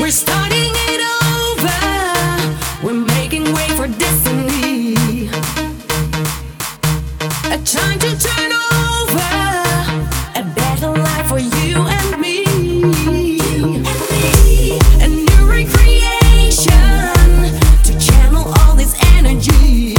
We're starting it over. We're making way for destiny. A time to turn over. A better life for you and me. A new recreation to channel all this energy.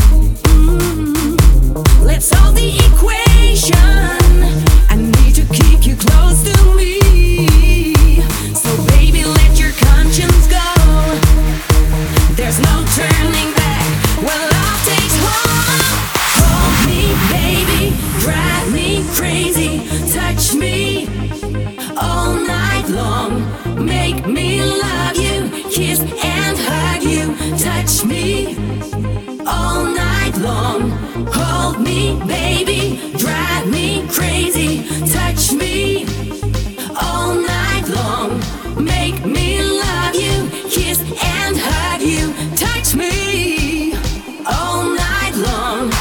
Let's solve the equation. I need to keep you close to me. So baby, let your conscience go. There's no turning back when love takes hold. Hold me, baby, drive me crazy. Touch me all night long. Make me love you, kiss and hug you. Touch me all night long. Hold me, baby, drive me crazy. Touch me all night long. Make me love you, kiss and hug you. Touch me all night long.